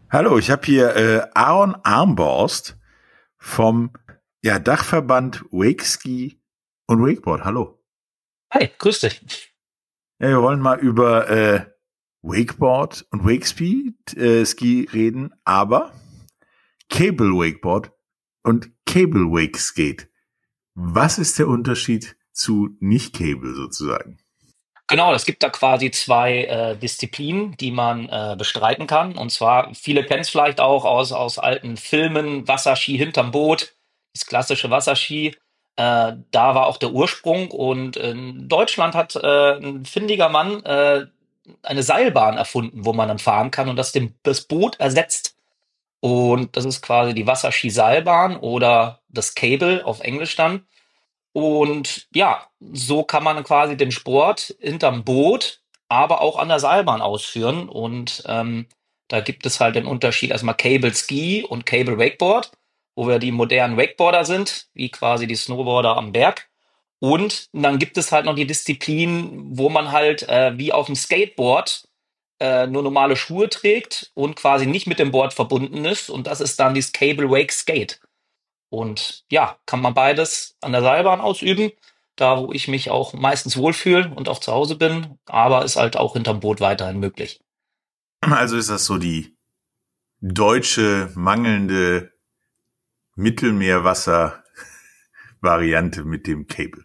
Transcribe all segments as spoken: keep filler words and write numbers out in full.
Hallo, ich habe hier äh, Aaron Armborst vom ja, Dachverband Wakeski und Wakeboard. Hallo. Hi, grüß dich. Ja, wir wollen mal über äh, Wakeboard und Wakespeed äh, Ski reden, aber Cable Wakeboard und Cable Wake Skate. Was ist der Unterschied zu Nicht-Cable sozusagen? Genau, es gibt da quasi zwei äh, Disziplinen, die man äh, bestreiten kann. Und zwar, viele kennen es vielleicht auch aus, aus alten Filmen, Wasserski hinterm Boot, das klassische Wasserski. Äh, da war auch der Ursprung. Und in Deutschland hat äh, ein findiger Mann äh, eine Seilbahn erfunden, wo man dann fahren kann und das dem, das Boot ersetzt. Und das ist quasi die Wasserski-Seilbahn oder das Cable auf Englisch dann. Und ja, so kann man quasi den Sport hinterm Boot, aber auch an der Seilbahn ausführen. Und ähm, da gibt es halt den Unterschied erstmal Cable Ski und Cable Wakeboard, wo wir die modernen Wakeboarder sind, wie quasi die Snowboarder am Berg. Und dann gibt es halt noch die Disziplin, wo man halt äh, wie auf dem Skateboard äh, nur normale Schuhe trägt und quasi nicht mit dem Board verbunden ist. Und das ist dann dieses Cable Wake Skate. Und ja, kann man beides an der Seilbahn ausüben, da wo ich mich auch meistens wohlfühle und auch zu Hause bin, aber ist halt auch hinterm Boot weiterhin möglich. Also ist das so die deutsche mangelnde Mittelmeerwasser-Variante mit dem Cable.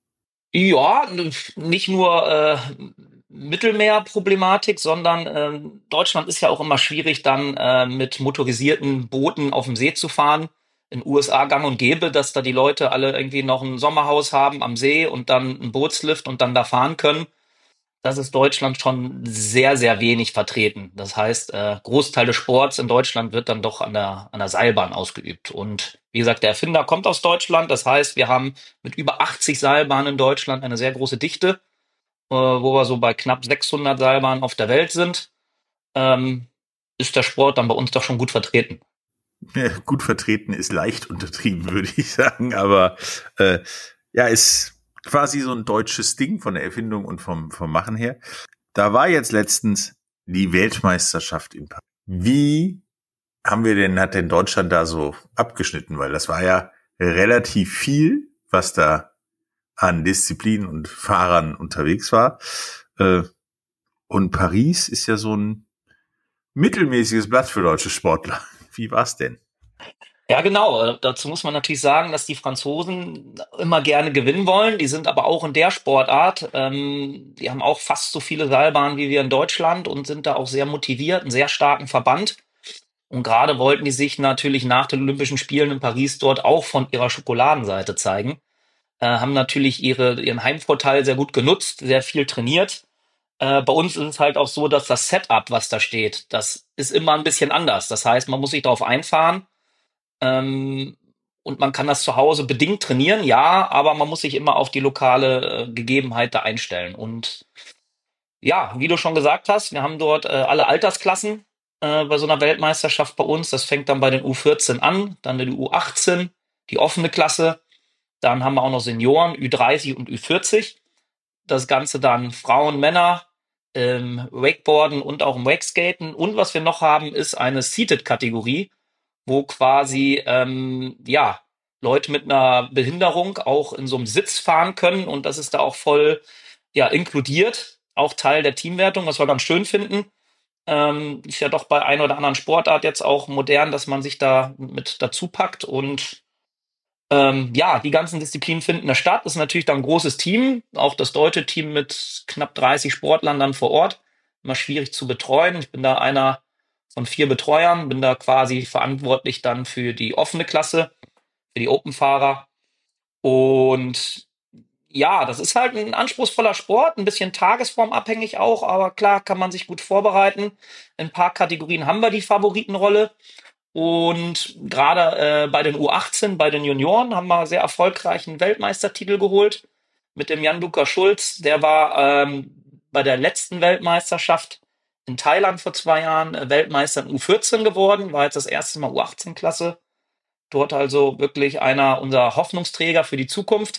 Ja, nicht nur äh, Mittelmeerproblematik, sondern ähm, Deutschland ist ja auch immer schwierig, dann äh, mit motorisierten Booten auf dem See zu fahren. In U S A gang und gäbe, dass da die Leute alle irgendwie noch ein Sommerhaus haben am See und dann einen Bootslift und dann da fahren können. Das ist Deutschland schon sehr, sehr wenig vertreten. Das heißt, äh, Großteil des Sports in Deutschland wird dann doch an der, an der Seilbahn ausgeübt. Und wie gesagt, der Erfinder kommt aus Deutschland. Das heißt, wir haben mit über achtzig Seilbahnen in Deutschland eine sehr große Dichte, äh, wo wir so bei knapp sechshundert Seilbahnen auf der Welt sind. Ähm, ist der Sport dann bei uns doch schon gut vertreten. Ja, gut vertreten ist leicht untertrieben, würde ich sagen, aber äh, ja, ist quasi so ein deutsches Ding von der Erfindung und vom, vom Machen her. Da war jetzt letztens die Weltmeisterschaft in Paris. Wie haben wir denn, hat denn Deutschland da so abgeschnitten? Weil das war ja relativ viel, was da an Disziplinen und Fahrern unterwegs war. Äh, und Paris ist ja so ein mittelmäßiges Blatt für deutsche Sportler. Wie war's denn? Ja, genau. Äh, Dazu muss man natürlich sagen, dass die Franzosen immer gerne gewinnen wollen. Die sind aber auch in der Sportart. Ähm, die haben auch fast so viele Seilbahnen wie wir in Deutschland und sind da auch sehr motiviert, einen sehr starken Verband. Und gerade wollten die sich natürlich nach den Olympischen Spielen in Paris dort auch von ihrer Schokoladenseite zeigen. Äh, haben natürlich ihre, ihren Heimvorteil sehr gut genutzt, sehr viel trainiert. Äh, bei uns ist es halt auch so, dass das Setup, was da steht, das ist immer ein bisschen anders. Das heißt, man muss sich darauf einfahren. Ähm, und man kann das zu Hause bedingt trainieren, ja, aber man muss sich immer auf die lokale äh, Gegebenheit da einstellen. Und ja, wie du schon gesagt hast, wir haben dort äh, alle Altersklassen äh, bei so einer Weltmeisterschaft bei uns. Das fängt dann bei den U vierzehn an, dann die U achtzehn, die offene Klasse. Dann haben wir auch noch Senioren, Ü dreißig und Ü vierzig. Das Ganze dann Frauen, Männer, ähm, Wakeboarden und auch im Wakeskaten. Und was wir noch haben, ist eine Seated-Kategorie, wo quasi ähm, ja Leute mit einer Behinderung auch in so einem Sitz fahren können und das ist da auch voll ja inkludiert, auch Teil der Teamwertung, was wir ganz schön finden. Ähm, ist ja doch bei einer oder anderen Sportart jetzt auch modern, dass man sich da mit dazu packt und ähm, ja, die ganzen Disziplinen finden da statt. Das ist natürlich dann ein großes Team, auch das deutsche Team mit knapp dreißig Sportlern dann vor Ort. Immer schwierig zu betreuen. Ich bin da einer von vier Betreuern, bin da quasi verantwortlich dann für die offene Klasse, für die Open-Fahrer. Und ja, das ist halt ein anspruchsvoller Sport, ein bisschen tagesformabhängig auch, aber klar kann man sich gut vorbereiten. In ein paar Kategorien haben wir die Favoritenrolle. Und gerade äh, bei den U achtzehn, bei den Junioren, haben wir sehr erfolgreichen Weltmeistertitel geholt mit dem Jan-Luca Schulz. Der war ähm, bei der letzten Weltmeisterschaft in Thailand vor zwei Jahren äh, Weltmeister in U vierzehn geworden, war jetzt das erste Mal U achtzehn-Klasse. Dort also wirklich einer unserer Hoffnungsträger für die Zukunft.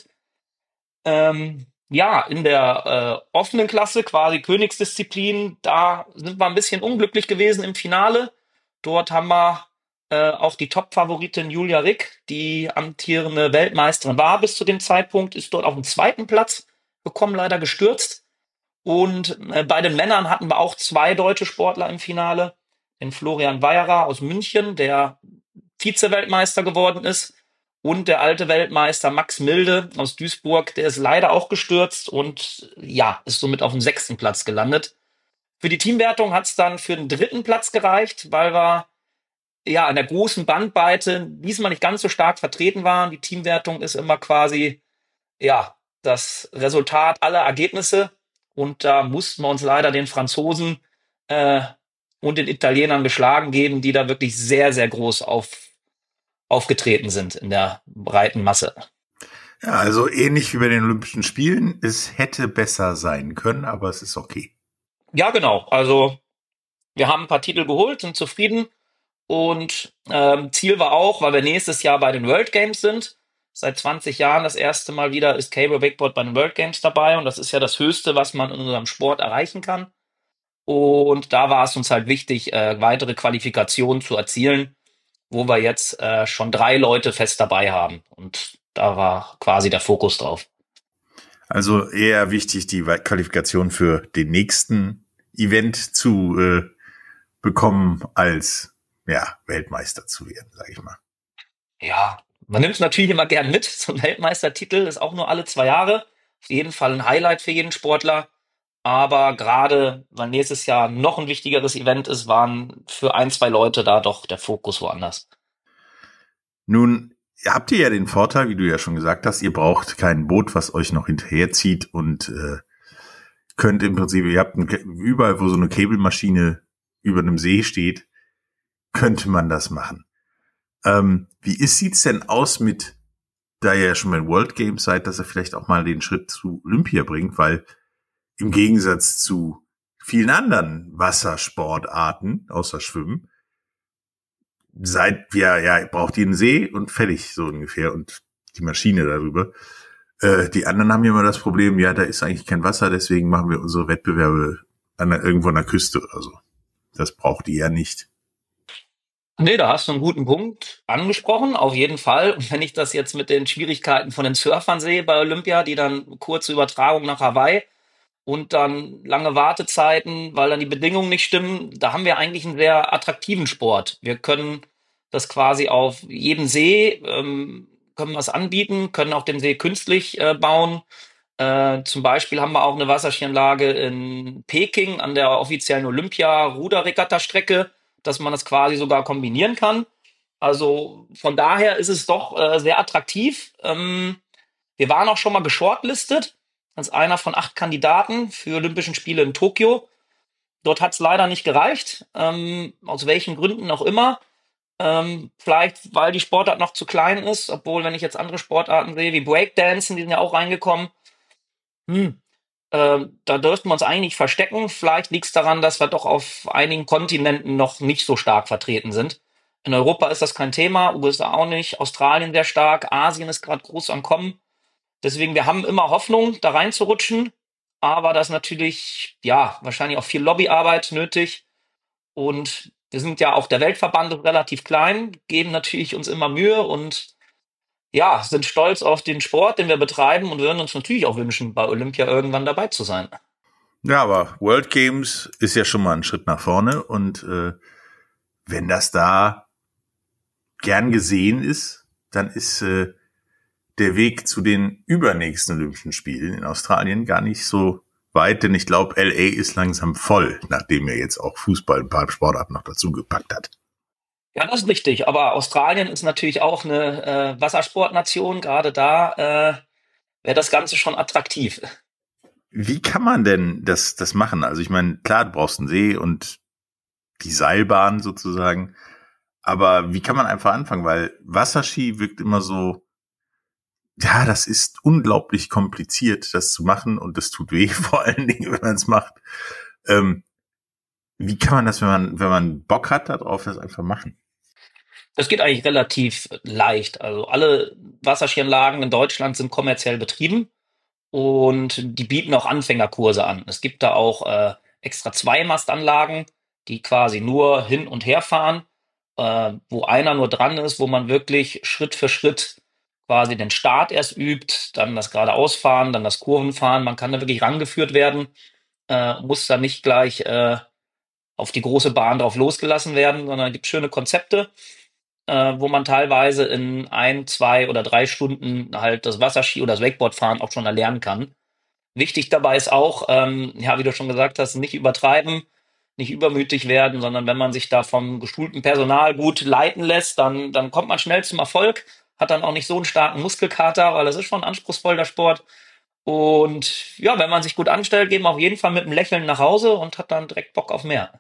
Ähm, ja, in der äh, offenen Klasse, quasi Königsdisziplin, da sind wir ein bisschen unglücklich gewesen im Finale. Dort haben wir äh, auch die Top-Favoritin Julia Rick, die amtierende Weltmeisterin war bis zu dem Zeitpunkt, ist dort auf den zweiten Platz gekommen, leider gestürzt. Und äh, bei den Männern hatten wir auch zwei deutsche Sportler im Finale. Den Florian Weierer aus München, der Vize-Weltmeister geworden ist. Und der alte Weltmeister Max Milde aus Duisburg, der ist leider auch gestürzt und ja, ist somit auf dem sechsten Platz gelandet. Für die Teamwertung hat es dann für den dritten Platz gereicht, weil wir ja an der großen Bandbreite diesmal nicht ganz so stark vertreten waren. Die Teamwertung ist immer quasi ja das Resultat aller Ergebnisse. Und da mussten wir uns leider den Franzosen äh, und den Italienern geschlagen geben, die da wirklich sehr, sehr groß auf, aufgetreten sind in der breiten Masse. Ja, also ähnlich wie bei den Olympischen Spielen. Es hätte besser sein können, aber es ist okay. Ja, genau. Also wir haben ein paar Titel geholt, sind zufrieden. Und ähm, Ziel war auch, weil wir nächstes Jahr bei den World Games sind, seit zwanzig Jahren das erste Mal wieder ist Cable Wakeboard bei den World Games dabei. Und das ist ja das Höchste, was man in unserem Sport erreichen kann. Und da war es uns halt wichtig, äh, weitere Qualifikationen zu erzielen, wo wir jetzt äh, schon drei Leute fest dabei haben. Und da war quasi der Fokus drauf. Also eher wichtig, die Qualifikation für den nächsten Event zu äh, bekommen, als ja Weltmeister zu werden, sage ich mal. Ja, man nimmt es natürlich immer gern mit. So ein Weltmeistertitel ist auch nur alle zwei Jahre. Auf jeden Fall ein Highlight für jeden Sportler. Aber gerade, weil nächstes Jahr noch ein wichtigeres Event ist, waren für ein, zwei Leute da doch der Fokus woanders. Nun habt ihr ja den Vorteil, wie du ja schon gesagt hast, ihr braucht kein Boot, was euch noch hinterherzieht und äh, könnt im Prinzip, ihr habt ein, überall, wo so eine Cabelmaschine über einem See steht, könnte man das machen. Ähm, wie ist, sieht's denn aus mit, da ihr ja schon bei den World Games seid, dass ihr vielleicht auch mal den Schritt zu Olympia bringt, weil im Gegensatz zu vielen anderen Wassersportarten, außer Schwimmen, seid wir, ja, braucht ihr einen See und fertig, so ungefähr, und die Maschine darüber. Äh, die anderen haben ja immer das Problem, ja, da ist eigentlich kein Wasser, deswegen machen wir unsere Wettbewerbe an der, irgendwo an der Küste oder so. Das braucht ihr ja nicht. Nee, da hast du einen guten Punkt angesprochen, auf jeden Fall. Und wenn ich das jetzt mit den Schwierigkeiten von den Surfern sehe bei Olympia, die dann kurze Übertragung nach Hawaii und dann lange Wartezeiten, weil dann die Bedingungen nicht stimmen, da haben wir eigentlich einen sehr attraktiven Sport. Wir können das quasi auf jedem See, ähm, können wir es anbieten, können auch den See künstlich äh, bauen. Äh, zum Beispiel haben wir auch eine Wasserskianlage in Peking an der offiziellen Olympia-Ruderregatta-Strecke, dass man das quasi sogar kombinieren kann. Also von daher ist es doch äh, sehr attraktiv. Ähm, wir waren auch schon mal geshortlistet als einer von acht Kandidaten für Olympischen Spiele in Tokio. Dort hat es leider nicht gereicht, ähm, aus welchen Gründen auch immer. Ähm, vielleicht, weil die Sportart noch zu klein ist, obwohl, wenn ich jetzt andere Sportarten sehe, wie Breakdancen, die sind ja auch reingekommen. Hm, ähm, da dürften wir uns eigentlich nicht verstecken. Vielleicht liegt es daran, dass wir doch auf einigen Kontinenten noch nicht so stark vertreten sind. In Europa ist das kein Thema, U S A auch nicht, Australien sehr stark, Asien ist gerade groß am Kommen. Deswegen, wir haben immer Hoffnung, da reinzurutschen. Aber da ist natürlich, ja, wahrscheinlich auch viel Lobbyarbeit nötig. Und wir sind ja auch der Weltverband relativ klein, geben natürlich uns immer Mühe und ja, sind stolz auf den Sport, den wir betreiben und würden uns natürlich auch wünschen, bei Olympia irgendwann dabei zu sein. Ja, aber World Games ist ja schon mal ein Schritt nach vorne und äh, wenn das da gern gesehen ist, dann ist äh, der Weg zu den übernächsten Olympischen Spielen in Australien gar nicht so weit, denn ich glaube, L A ist langsam voll, nachdem er jetzt auch Fußball ein paar Sportarten noch dazu gepackt hat. Ja, das ist richtig, aber Australien ist natürlich auch eine äh, Wassersportnation, gerade da äh, wäre das Ganze schon attraktiv. Wie kann man denn das, das machen? Also ich meine, klar, du brauchst einen See und die Seilbahn sozusagen, aber wie kann man einfach anfangen? Weil Wasserski wirkt immer so, ja, das ist unglaublich kompliziert, das zu machen und das tut weh, vor allen Dingen, wenn man es macht. Ähm, wie kann man das, wenn man, wenn man Bock hat darauf, das einfach machen? Das geht eigentlich relativ leicht. Also alle Wasserskianlagen in Deutschland sind kommerziell betrieben und die bieten auch Anfängerkurse an. Es gibt da auch äh, extra Zweimastanlagen, die quasi nur hin und her fahren. äh, wo einer nur dran ist, wo man wirklich Schritt für Schritt quasi den Start erst übt, dann das geradeausfahren, dann das Kurvenfahren. Man kann da wirklich rangeführt werden, äh, muss da nicht gleich äh, auf die große Bahn drauf losgelassen werden, sondern es gibt schöne Konzepte, äh, wo man teilweise in ein, zwei oder drei Stunden halt das Wasserski oder das Wakeboardfahren auch schon erlernen kann. Wichtig dabei ist auch, ähm, ja, wie du schon gesagt hast, nicht übertreiben, nicht übermütig werden, sondern wenn man sich da vom geschulten Personal gut leiten lässt, dann, dann kommt man schnell zum Erfolg, hat dann auch nicht so einen starken Muskelkater, weil das ist schon anspruchsvoll, der Sport. Und ja, wenn man sich gut anstellt, geht man auf jeden Fall mit einem Lächeln nach Hause und hat dann direkt Bock auf mehr.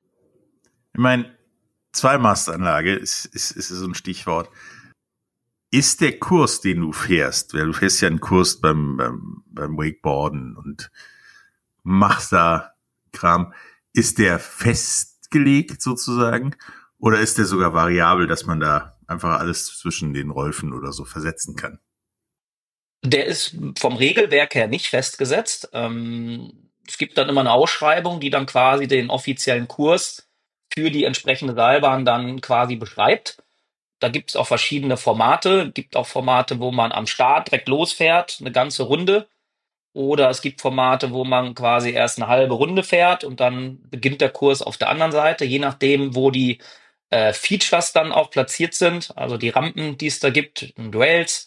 Ich meine, Zweimastanlage ist, ist, ist so ein Stichwort. Ist der Kurs, den du fährst, weil du fährst ja einen Kurs beim, beim, beim Wakeboarden und machst da Kram, ist der festgelegt sozusagen oder ist der sogar variabel, dass man da einfach alles zwischen den Rolfen oder so versetzen kann? Der ist vom Regelwerk her nicht festgesetzt. Ähm, es gibt dann immer eine Ausschreibung, die dann quasi den offiziellen Kurs für die entsprechende Seilbahn dann quasi beschreibt. Da gibt es auch verschiedene Formate. Gibt auch Formate, wo man am Start direkt losfährt, eine ganze Runde. Oder es gibt Formate, wo man quasi erst eine halbe Runde fährt und dann beginnt der Kurs auf der anderen Seite, je nachdem, wo die äh, Features dann auch platziert sind, also die Rampen, die es da gibt, und Rails.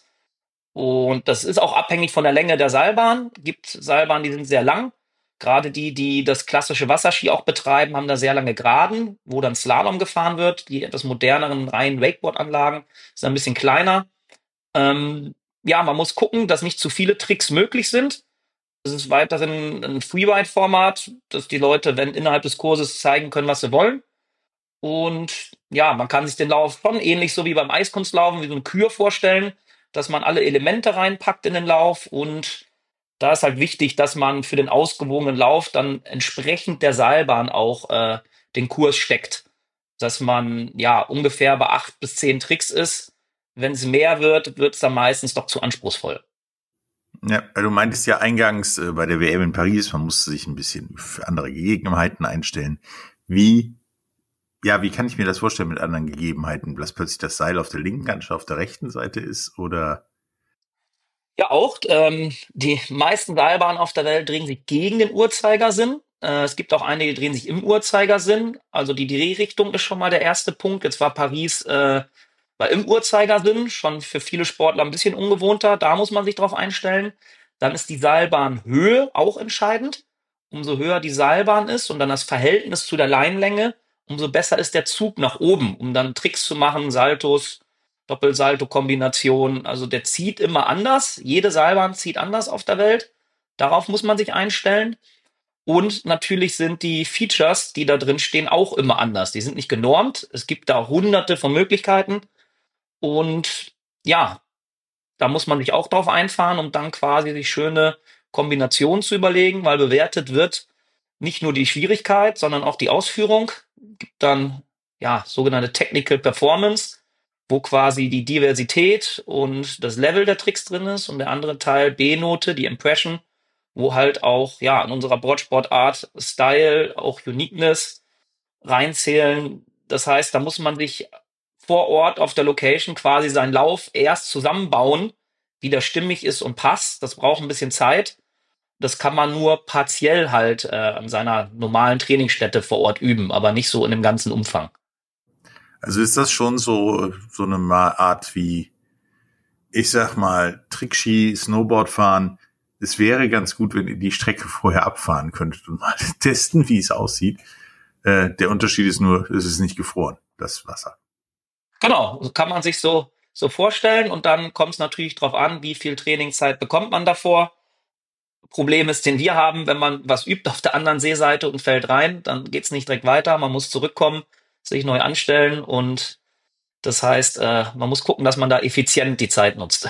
Und das ist auch abhängig von der Länge der Seilbahn. Gibt Seilbahnen, die sind sehr lang. Gerade die, die das klassische Wasserski auch betreiben, haben da sehr lange Geraden, wo dann Slalom gefahren wird. Die etwas moderneren reinen Wakeboard-Anlagen sind ein bisschen kleiner. Ähm, ja, man muss gucken, dass nicht zu viele Tricks möglich sind. Es ist weiterhin ein Freeride-Format, dass die Leute, wenn innerhalb des Kurses zeigen können, was sie wollen. Und ja, man kann sich den Lauf schon ähnlich so wie beim Eiskunstlaufen, wie so eine Kür vorstellen, dass man alle Elemente reinpackt in den Lauf. Und da ist halt wichtig, dass man für den ausgewogenen Lauf dann entsprechend der Seilbahn auch äh, den Kurs steckt. Dass man ja ungefähr bei acht bis zehn Tricks ist. Wenn es mehr wird, wird es dann meistens doch zu anspruchsvoll. Ja, du meintest ja eingangs äh, bei der W M in Paris, man musste sich ein bisschen für andere Gegebenheiten einstellen. Wie, ja, wie kann ich mir das vorstellen mit anderen Gegebenheiten? Dass plötzlich das Seil auf der linken anstatt auf der rechten Seite ist oder? Ja, auch. Ähm, die meisten Seilbahnen auf der Welt drehen sich gegen den Uhrzeigersinn. Äh, es gibt auch einige, die drehen sich im Uhrzeigersinn. Also die Drehrichtung ist schon mal der erste Punkt. Jetzt war Paris äh, war im Uhrzeigersinn, schon für viele Sportler ein bisschen ungewohnter. Da muss man sich drauf einstellen. Dann ist die Seilbahnhöhe auch entscheidend. Umso höher die Seilbahn ist und dann das Verhältnis zu der Leinlänge, umso besser ist der Zug nach oben, um dann Tricks zu machen, Saltos, Doppelsalto-Kombination. Also der zieht immer anders. Jede Seilbahn zieht anders auf der Welt. Darauf muss man sich einstellen. Und natürlich sind die Features, die da drin stehen, auch immer anders. Die sind nicht genormt. Es gibt da hunderte von Möglichkeiten. Und ja, da muss man sich auch drauf einfahren, um dann quasi sich schöne Kombinationen zu überlegen, weil bewertet wird nicht nur die Schwierigkeit, sondern auch die Ausführung. Gibt dann ja sogenannte Technical Performance, wo quasi die Diversität und das Level der Tricks drin ist und der andere Teil B-Note, die Impression, wo halt auch ja in unserer Boardsportart Style, auch Uniqueness reinzählen. Das heißt, da muss man sich vor Ort auf der Location quasi seinen Lauf erst zusammenbauen, wie der stimmig ist und passt. Das braucht ein bisschen Zeit. Das kann man nur partiell halt äh, an seiner normalen Trainingsstätte vor Ort üben, aber nicht so in dem ganzen Umfang. Also ist das schon so, so eine Art wie, ich sag mal, Trickski, Snowboard fahren. Es wäre ganz gut, wenn ihr die Strecke vorher abfahren könntet und mal testen, wie es aussieht. Äh, der Unterschied ist nur, es ist nicht gefroren, das Wasser. Genau, so kann man sich so, so vorstellen und dann kommt es natürlich drauf an, wie viel Trainingszeit bekommt man davor. Problem ist, den wir haben, wenn man was übt auf der anderen Seeseite und fällt rein, dann geht's nicht direkt weiter. Man muss zurückkommen, sich neu anstellen und das heißt, äh, man muss gucken, dass man da effizient die Zeit nutzt.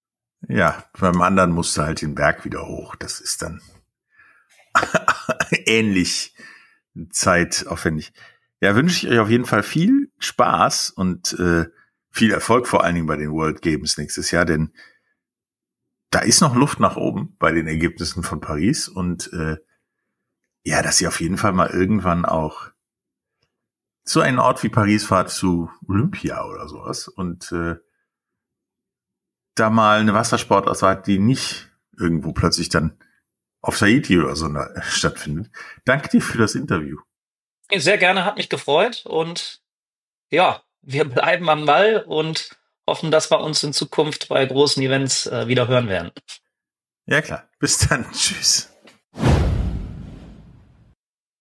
Ja, beim anderen musst du halt den Berg wieder hoch. Das ist dann ähnlich zeitaufwendig. Ja, wünsche ich euch auf jeden Fall viel Spaß und äh, viel Erfolg, vor allen Dingen bei den World Games nächstes Jahr, denn da ist noch Luft nach oben bei den Ergebnissen von Paris und äh, ja, dass sie auf jeden Fall mal irgendwann auch so einen Ort wie Paris fahrt zu Olympia oder sowas und äh, da mal eine Wassersportart sagt, die nicht irgendwo plötzlich dann auf Tahiti oder so stattfindet. Danke dir für das Interview. Sehr gerne, hat mich gefreut und ja, wir bleiben am Ball und hoffen, dass wir uns in Zukunft bei großen Events äh, wieder hören werden. Ja klar, bis dann, tschüss.